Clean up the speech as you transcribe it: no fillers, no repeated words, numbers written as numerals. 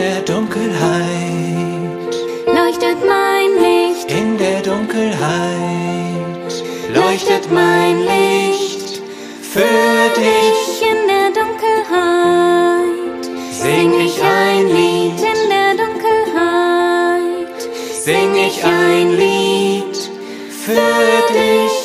der Dunkelheit leuchtet mein Licht. in der Dunkelheit leuchtet mein Licht für dich. In der Dunkelheit Sing ich ein Lied, in der Dunkelheit sing ich ein Lied für dich.